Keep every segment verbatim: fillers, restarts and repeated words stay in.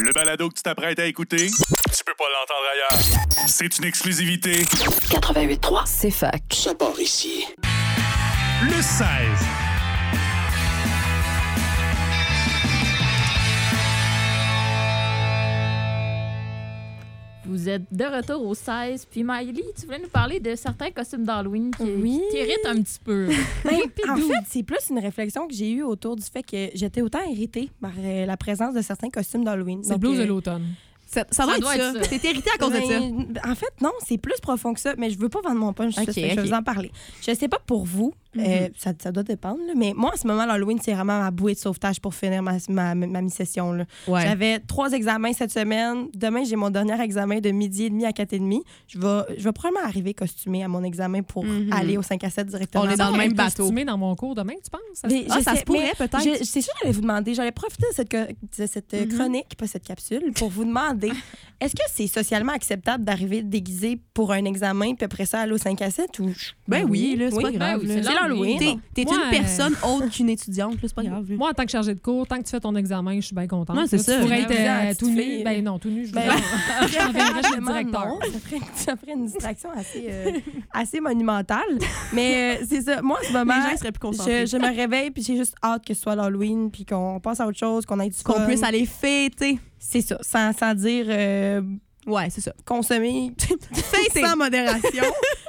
Le balado que tu t'apprêtes à écouter, tu peux pas l'entendre ailleurs. C'est une exclusivité. quatre-vingt-huit trois, C'est fac. ça part ici. Le seize. Vous êtes de retour au seize. Puis Miley, tu voulais nous parler de certains costumes d'Halloween qui, Oui. qui t'irritent un petit peu. Ben, en Pidou. fait, c'est plus une réflexion que j'ai eue autour du fait que j'étais autant irritée par euh, la présence de certains costumes d'Halloween. C'est le Donc, blues euh, de l'automne. Ça, ça doit, doit être, être ça. ça. T'es irrité à cause de ça. ben, En fait, non, c'est plus profond que ça, mais je veux pas vendre mon punch. Ok, ça, fait que Je ok. vais vous en parler. Je sais pas pour vous, euh, ça, ça doit dépendre, là, mais moi, en ce moment, l'Halloween, c'est vraiment ma bouée de sauvetage pour finir ma, ma, ma mi-session. Là. Ouais. J'avais trois examens cette semaine. Demain, j'ai mon dernier examen de midi et demi à quatre et demi. Je vais, je vais probablement arriver costumée à mon examen pour Mhm. aller au cinq à sept directement. On est dans le même Être bateau. costumé dans mon cours demain, tu penses? Ça se- Mais Ah, je ça sais, se pourrait, mais peut-être. je- C'est sûr que j'allais vous demander, j'allais profiter de cette, co- de cette euh, Mhm. chronique, pas cette capsule, pour vous demander est-ce que c'est socialement acceptable d'arriver déguisé pour un examen puis après ça aller au cinq à sept ou Ben oui, là, c'est pas Ben grave. oui, là. c'est c'est l'Halloween. T'es, t'es Moi, une euh, personne autre qu'une étudiante, là, c'est pas grave. là. Moi, en tant que chargée de cours, tant que tu fais ton examen, je suis bien contente. Ouais, c'est Là, ça. Tu pourrais être Étudiante, euh, petite tout nu. fille. Ben non, tout nu, je Ben, veux je t'enverrai chez le Vraiment, directeur. non. Ça ferait, ça ferait une distraction assez, euh, assez monumentale. Mais euh, c'est ça. Moi, en ce moment, Les gens seraient plus concentrés. je, je me réveille puis j'ai juste hâte que ce soit l'Halloween puis qu'on passe à autre chose, qu'on ait du Qu'on fun. puisse aller fêter. C'est ça, sans, sans dire euh, Ouais, c'est ça. consommer Fêter. sans modération.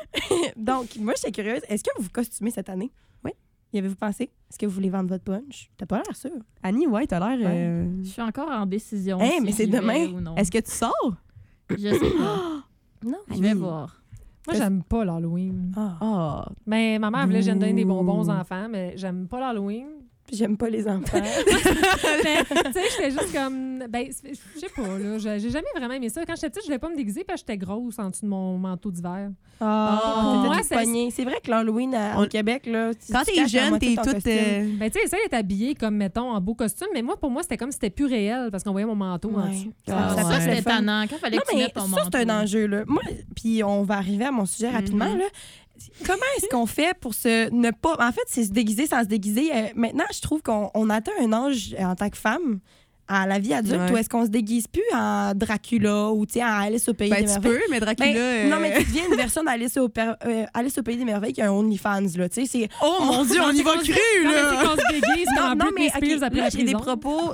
Donc, moi, j'étais curieuse. Est-ce que vous vous costumez cette année? Oui. Y avez-vous pensé? Est-ce que vous voulez vendre votre punch? T'as pas l'air sûr. Annie, ouais, t'as l'air. euh, Je suis encore en décision. Hey, si mais c'est j'y vais demain. ou non. Est-ce que tu sors? Je sais pas. Non. Je vais voir. Moi, j'aime pas l'Halloween. Ah. Ah. Mais ma mère voulait que je donne des bonbons aux Ouh. enfants, mais j'aime pas l'Halloween. J'aime pas les enfants. Mais, tu sais, j'étais juste comme. Ben, c'est- je sais pas, là. J'ai j'ai jamais vraiment aimé ça. Quand j'étais petite, je voulais pas me déguiser parce que j'étais grosse en dessous de mon manteau d'hiver. Ah, Pour t'étais moi, toute c'est- pognée. C'est vrai que l'Halloween à- On- au Québec, là, tu- Quand tu t'es caches la jeune, moitié t'es de ton toute. costume. euh, Ben, tu sais, essaye d'être habillée comme, mettons, en beau costume, mais moi, pour moi, c'était comme si c'était plus réel parce qu'on voyait mon manteau en Ouais. dessous. Ah, Ça ça, peut être c'était le fun. tannant. Quand fallait Non, que tu mais mettes ton ça, manteau. c'est un enjeu. Là. Moi, puis on va arriver à mon sujet rapidement. Mhm. Là. Comment est-ce qu'on fait pour se ne pas... En fait, c'est se déguiser sans se déguiser. Euh, maintenant, je trouve qu'on on atteint un âge euh, en tant que femme à la vie adulte Ouais. où est-ce qu'on se déguise plus en Dracula ou tu sais, en Alice au Pays Ben, des tu Merveilles. peux, mais Dracula. Ben, euh, Non, mais tu deviens une version d'Alice au, per- euh, Alice au Pays des Merveilles qui a un OnlyFans. Là, tu sais, c'est... Oh mon Dieu, on y va cru, Non, mais là! c'est qu'on se déguise comme Non, en non, Britney mais Spears ok, après là, la j'ai des prison. propos...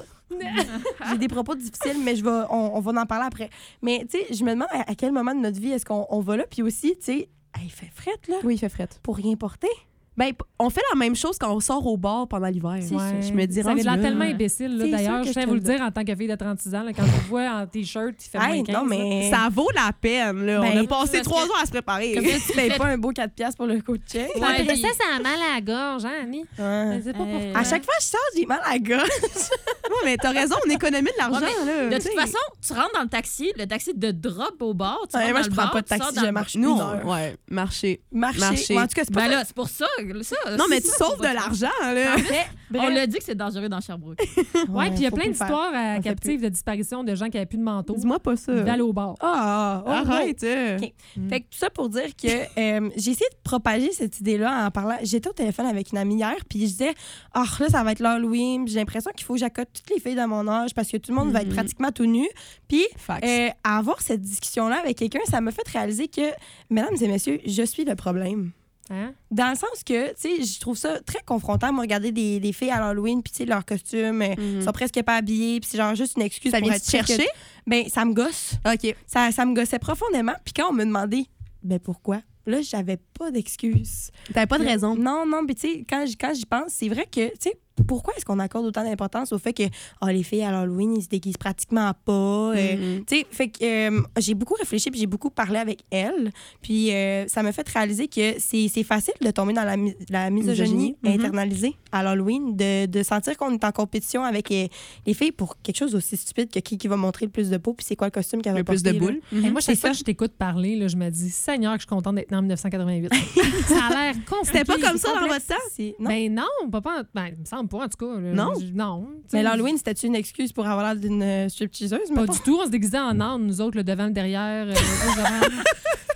j'ai des propos difficiles, mais je vais, on, on va en parler après. Mais tu sais, je me demande à, à quel moment de notre vie est-ce qu'on on va là. Puis aussi, tu sais, hey, il fait frette, là, Oui, il fait frette. pour rien porter. Ben, p- on fait la même chose quand on sort au bar pendant l'hiver. C'est Ouais. Je me dis, Ça rendu avait l'air là, tellement hein. imbécile. là. C'est D'ailleurs, sûr que je tiens à je vous te le le dire en tant que fille de trente-six ans, là, quand je vous vois en T-shirt, il fait moins Hey, quinze. non, là. mais... Ça vaut la peine, là. Ben, on a passé parce trois que- ans à se préparer. Comme ça, tu payes pas un beau quatre piastres pour le coup de check. Ouais, Après puis- ça, ça a mal à la gorge, hein, Annie? Ouais. Je sais pas Euh, pourquoi. À chaque fois que je sors, j'ai mal à la gorge. Ouais, mais t'as raison, on économise de l'argent, Ouais, là. De tu toute sais. façon, tu rentres dans le taxi, le taxi te drop au bar, tu Ouais, rentres moi, dans je le prends bar, pas de tu sors taxi, dans je le- marche Nous, une on- heure. ouais, marcher. Marcher. Marcher. Ouais, en tout cas, c'est pas Ben ça. là, c'est pour ça. ça Non, mais c'est tu ça, sauves faut de pas l'argent, là. Mais, On bref. l'a dit que c'est dangereux dans Sherbrooke. Ouais, puis il y a faut plein plus le faire. d'histoires euh, On fait captives de disparition de gens qui n'avaient plus de manteau. Dis-moi pas ça. Ils devaient aller au bar. Ah, oh, oh. Arrête. euh. OK. Fait que tout ça pour dire que euh, j'ai essayé de propager cette idée-là en parlant. J'étais au téléphone avec une amie hier, puis je disais, ah, là, ça va être l'Halloween. Puis j'ai l'impression qu'il faut que j'accote toutes les filles de mon âge parce que tout le monde va être Mhm. pratiquement tout nu. Puis Facts. euh, à avoir cette discussion-là avec quelqu'un, ça m'a fait réaliser que, mesdames et messieurs, je suis le problème. Hein? Dans le sens que, tu sais, je trouve ça très confrontant, moi, regarder des, des filles à l'Halloween, puis, tu sais, leurs costumes, euh, Mhm. sont presque pas habillées, puis c'est genre juste une excuse Ça pour vient être te chercher? presque- Ben, ça me gosse. OK. Ça, ça me gossait profondément. Puis quand on me demandait, ben pourquoi? Là, j'avais pas d'excuse. T'avais pas de raison. Non, non, mais tu sais, quand, j- quand j'y pense, c'est vrai que, tu sais, pourquoi est-ce qu'on accorde autant d'importance au fait que oh, les filles à l'Halloween, ils se déguisent pratiquement pas? euh, Mhm. Tu sais, fait que euh, j'ai beaucoup réfléchi puis j'ai beaucoup parlé avec elle. Puis euh, ça m'a fait réaliser que c'est c'est facile de tomber dans la, mi- la misogynie Misogynie, mhm. internalisée à l'Halloween, de, de sentir qu'on est en compétition avec les, les filles pour quelque chose aussi stupide que qui, qui va montrer le plus de peau puis c'est quoi le costume qu'elle va Le plus porter. de là. boules. Et moi, chaque C'est fois ça. que je t'écoute parler, là, je me dis, Seigneur, que je suis contente d'être née en dix-neuf cent quatre-vingt-huit. Ça a l'air compliqué. C'était pas comme ça dans Complexe. votre temps? C'est- Non. Ben non, pas, pas ben, il me semble pas, en tout cas. là. Non? Je- Non. tu sais, Mais l'Halloween, c'était-tu une excuse pour avoir l'air d'une euh, stripteaseuse? Pas mettons? du tout. On se déguisait en âne, nous autres, le devant, le derrière. euh, le devant.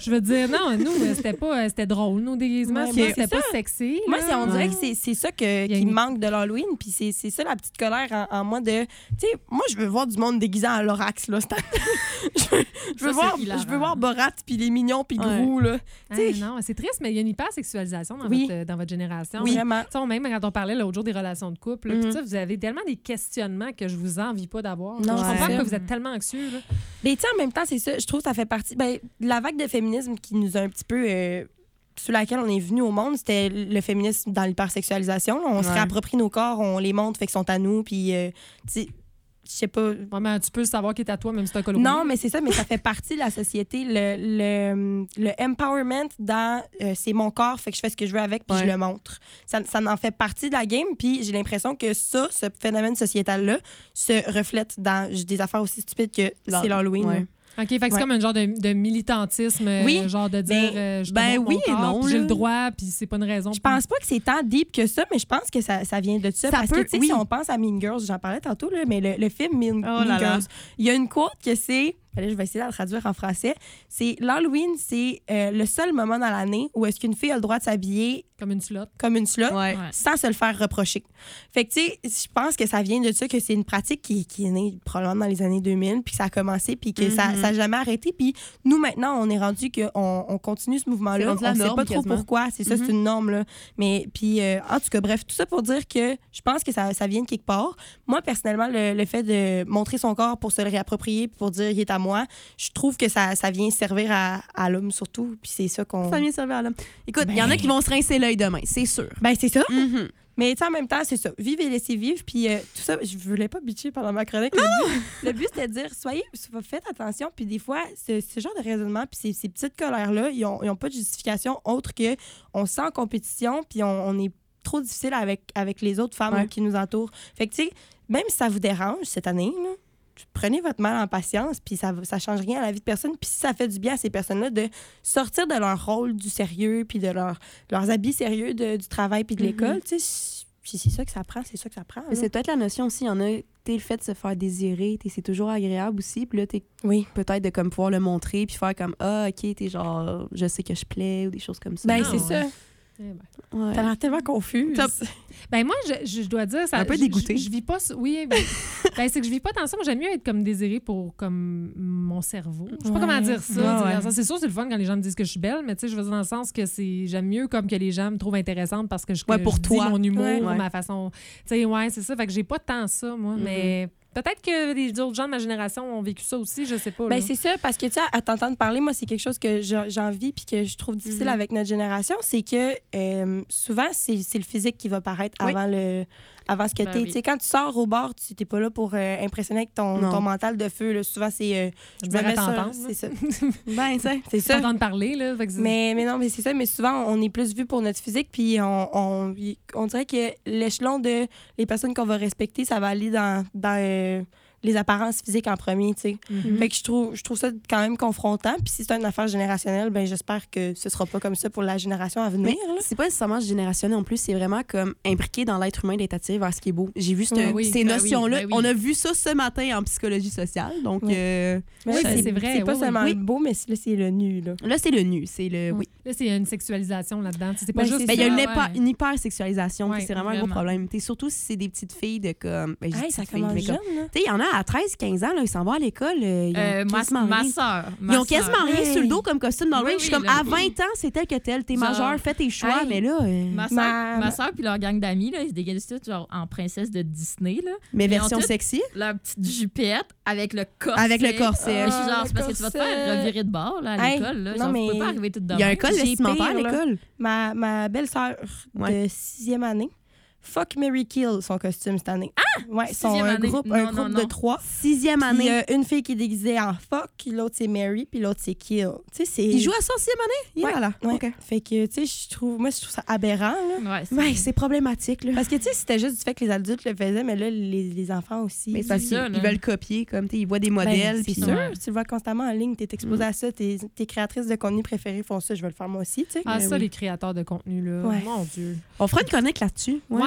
Je veux dire, non, nous, euh, c'était pas euh, c'était drôle, nos déguisements. Ouais, Souvent, mais c'était c'est pas ça. sexy. Moi, là. c'est, on dirait Ouais. que c'est, c'est ça que, Il y a qui une- me manque de l'Halloween. Puis c'est, c'est ça la petite colère en, en moi de. Tu sais, moi, je veux voir du monde déguisé en Lorax, là. cette année. je veux, je veux Ça, voir, c'est hilarant. je veux voir Borat, puis les mignons, puis Ouais. Gros, là. Ah, Tu sais. non, c'est triste, mais il y a une hypersexualisation dans, Oui. votre, dans votre génération. Oui, vraiment. Tu sais, même quand on parlait l'autre jour des relations de couple, là, Mhm. puis ça, vous avez tellement des questionnements que je vous envie pas d'avoir. Non, je c'est comprends ça. que vous êtes tellement anxieux. Là. Mais tu sais, en même temps, c'est ça. Je trouve que ça fait partie. Ben, de la vague de féminisme qui nous a un petit peu. Euh, sur laquelle on est venu au monde, c'était le féminisme dans l'hypersexualisation. là. On se Ouais. réapproprie nos corps, on les montre, fait qu'ils sont à nous, puis. euh, tu sais, je sais pas. Ouais, mais tu peux savoir qui est à toi, même si c'est un col Non, mais c'est ça, mais ça fait partie de la société. Le, le, le empowerment dans euh, c'est mon corps, fait que je fais ce que je veux avec, puis Ouais. je le montre. Ça, ça en fait partie de la game, puis j'ai l'impression que ça, ce phénomène sociétal-là, se reflète dans des affaires aussi stupides que L'Ha- c'est l'Halloween. ouais. là. OK, fait que c'est Ouais. comme un genre de, de militantisme, euh, Oui, genre de dire ben- euh, je te ben montre oui mon et corps, non, puis j'ai là. le droit, puis c'est pas une raison. Je pense pas que c'est tant deep que ça, mais je pense que ça, ça vient de ça. Ça parce peut- que, tu sais, oui. si on pense à Mean Girls, j'en parlais tantôt, là, mais le, le film Mean, Oh Mean là là. Girls, il y a une quote que c'est. Allez, je vais essayer de la traduire en français. C'est l'Halloween, c'est euh, le seul moment dans l'année où est-ce qu'une fille a le droit de s'habiller Comme une slotte. comme une slot Ouais. Ouais. sans se le faire reprocher. Fait que, tu sais, je pense que ça vient de ça, que c'est une pratique qui, qui est née probablement dans les années deux mille, puis que ça a commencé, puis que ça Mhm. n'a jamais arrêté. Puis nous, maintenant, on est rendu qu'on on continue ce C'est mouvement-là. rendu la On sait norme, pas trop quasiment. pourquoi. C'est ça, Mhm. c'est une norme, là. Mais, puis, euh, en tout cas, bref, tout ça pour dire que je pense que ça, ça vient de quelque part. Moi, personnellement, le, le fait de montrer son corps pour se le réapproprier, puis pour dire il est à moi, je trouve que ça, ça vient servir à, à l'homme surtout. Puis c'est ça qu'on. Ça vient servir à l'homme. Écoute, il y en a qui vont se rincer l'œil demain, c'est sûr. Ben, c'est ça. Mhm. Mais tu sais, en même temps, c'est ça. Vive et laissez vivre. Puis euh, tout ça, je voulais pas bitcher pendant ma chronique. Le but, le but, c'était de dire, soyez, faites attention. Puis des fois, ce, ce genre de raisonnement, puis ces, ces petites colères-là, ils ont, ils ont pas de justification autre que on se sent en compétition, puis on, on est trop difficile avec, avec les autres femmes Ouais. qui nous entourent. Fait que, tu sais, même si ça vous dérange cette année, là, prenez votre mal en patience, puis ça ça change rien à la vie de personne. Puis si ça fait du bien à ces personnes-là de sortir de leur rôle du sérieux, puis de leur, leurs habits sérieux de- du travail puis de Mhm. l'école, tu sais, puis c'est ça que ça prend, c'est ça que ça prend. Mais là. c'est peut-être la notion aussi. Il y en a, t'es le fait de se faire désirer, t'es- c'est toujours agréable aussi. Puis là, t'es Oui. peut-être de comme pouvoir le montrer, puis faire comme ah, OK, t'es genre, je sais que je plais, ou des choses comme ça. Ben, Ah, c'est ouais. ça. Eh ben. Ouais. T'as l'air tellement confuse. Top. Ben moi, je, je dois dire... Ça, Un peu je- dégoûtée. Je, je vis pas... ça- Oui, ben, ben, c'est que je vis pas tant ça. Moi, j'aime mieux être comme désirée pour comme mon cerveau. Je sais pas Ouais. comment dire ça. Ouais, tu sais, dans ouais. le sens- C'est sûr, c'est le fun quand les gens me disent que je suis belle, mais tu sais, je veux dire dans le sens que c'est j'aime mieux comme que les gens me trouvent intéressante parce que je, Ouais, que pour je dis toi. mon humour, Ouais. Ouais. ma façon... Tu sais, ouais, c'est ça. Fait que j'ai pas tant ça, moi, Mhm. mais... Peut-être que les autres gens de ma génération ont vécu ça aussi, je sais pas. Ben, là. c'est ça, parce que, tu sais, à t'entendre parler, moi, c'est quelque chose que j'ai j'ai envie puis que je trouve difficile Mhm. avec notre génération, c'est que euh, souvent, c'est c'est le physique qui va paraître Oui. avant le avant ce que Ben t'es. oui. Tu sais, quand tu sors au bar, tu t'es pas là pour euh, impressionner avec ton, Non. ton mental de feu. Là. Souvent, c'est... euh, je Dire me à mets ça, t'entendre, c'est ça. Ben, ça. C'est ça. T'entendre parler, là. Fait que c'est- Mais, mais non, mais c'est ça. Mais souvent, on est plus vu pour notre physique. Puis on, on, on dirait que l'échelon de les personnes qu'on va respecter, ça va aller dans, dans euh, les apparences physiques en premier, tu sais. Mhm. Fait que je trouve, je trouve ça quand même confrontant. Puis si c'est une affaire générationnelle, ben j'espère que ce sera pas comme ça pour la génération à venir. Mais là. c'est pas nécessairement générationnel en plus, c'est vraiment comme imbriqué dans l'être humain d'être attiré vers ce qui est beau. J'ai vu cette- Ouais, oui, ces ben oui, notions-là. ben oui. On a vu ça ce matin en psychologie sociale. Donc, Ouais. euh, Mais Oui, là, ben, c'est vrai, C'est pas oui, seulement oui. le beau, mais c'est- là, c'est le nu. Là. là, c'est le nu. C'est le. Oui. Là, c'est une sexualisation là-dedans. Tu sais, C'est pas Ben, juste... c'est Ben, il y a une, ça, hyper- ouais. une hypersexualisation. Ouais, puis c'est vraiment, un gros vraiment. problème. T'sais, surtout si c'est des petites filles de comme. Ben, je dis Hey, ça petites filles, commence mais jeune. comme- Là. Tu sais, il y en a à treize quinze ans, là, ils s'en vont à l'école. euh, ils ont Euh, ma, quasiment ma rien. soeur. Ils ont quasiment rien Hey. sur le dos comme costume dans le Oui, ring. Je suis oui, comme, là, à oui. vingt ans, c'est tel que tel. T'es Genre, majeur, fais tes choix. hey, Mais là, euh, Ma soeur, Ma- ma soeur puis leur gang d'amis, là, ils se déguisent tous genre en princesse de Disney, là. mais ils version ont toutes- sexy. Leur petite jupette avec le corset. Avec le corset. Euh, je suis genre, Ah, c'est parce que tu vas te faire corset. revirer de bord là, à Hey, l'école. Là. non, Genre, mais tu peux pas arriver toute de Il y a un même. code J'ai vestimentaire à pire, là. l'école. Ma, ma belle-sœur Ouais. de sixième année, fuck, Mary Kill, son costume cette année. Ah! Ouais, ils sont Sixième un année. groupe, Non, un non, groupe non. de trois. Sixième Puis, année. euh, une fille qui est déguisée en fuck, l'autre c'est Mary, puis l'autre c'est Kill. Tu sais, c'est. Il joue à ça en sixième année? Il est Ouais, là. ouais. OK. Fait que, tu sais, je trouve, moi, je trouve ça aberrant, là. Ouais, c'est- Ouais, c'est problématique, là. Parce que, tu sais, c'était juste du fait que les adultes le faisaient, mais là, les, les enfants aussi. Mais c'est parce ça, qu'ils là. ils veulent copier, comme, tu sais, ils voient des Ben, modèles. c'est puis- sûr, Ouais. tu le vois constamment en ligne, t'es exposé à ça, tes, tes créatrices de contenu préférées font ça, je vais le faire moi aussi, tu sais. Ah, Mais ça, oui. les créateurs de contenu, là. Ouais. Mon Dieu. On fera une chronique là-dessus. Ouais,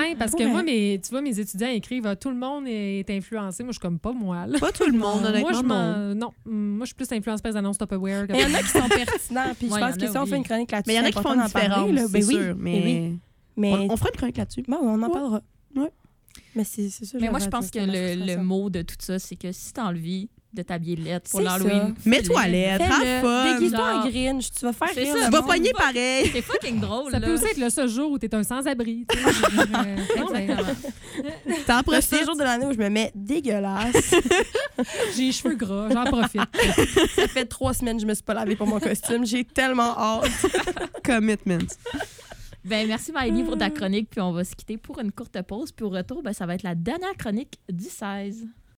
Ouais, parce que Ouais. moi, mes, tu vois, mes étudiants écrivent ah, tout le monde est influencé. Moi, je suis comme pas moi. Là. Pas tout le monde, honnêtement. Moi, je non. m'en- non. Moi, je suis plus influencée par les annonces Tupperware. que- Mais il y en a qui sont pertinents. Puis Ouais, je pense y en que a, si on oui. fait une chronique là-dessus, Mais il y en a c'est qui font important une d'en parler, différence, là. c'est Ben oui, sûr. ben Mais, oui. Mais On, on fera une chronique là-dessus. bon, on en Ouais. parlera. Ouais. Mais c'est c'est ça. Mais moi, j'aurais je pense que attention à la le, le frustration. mot de tout ça, c'est que si t'as envie de t'habiller lettre pour C'est l'Halloween, Mets-toi fais-le. lettre, Fais-le. have fun. Déguise-toi en Genre- Grinch, tu vas faire C'est rire ça, le Tu vas monde. pogner pareil. C'est fucking drôle. Ça là. peut aussi être le seul jour où t'es un sans-abri. tu sais. Je veux dire, euh, non, mais Exactement. T'en Le profites. seul jour de l'année où je me mets dégueulasse. j'ai les cheveux gras, j'en profite. Ça fait trois semaines que je me suis pas lavée pour mon costume. J'ai tellement hâte. Commitment. Ben, merci Maëlie pour ta chronique, puis on va se quitter pour une courte pause. Puis au retour, ben, ça va être la dernière chronique du seize.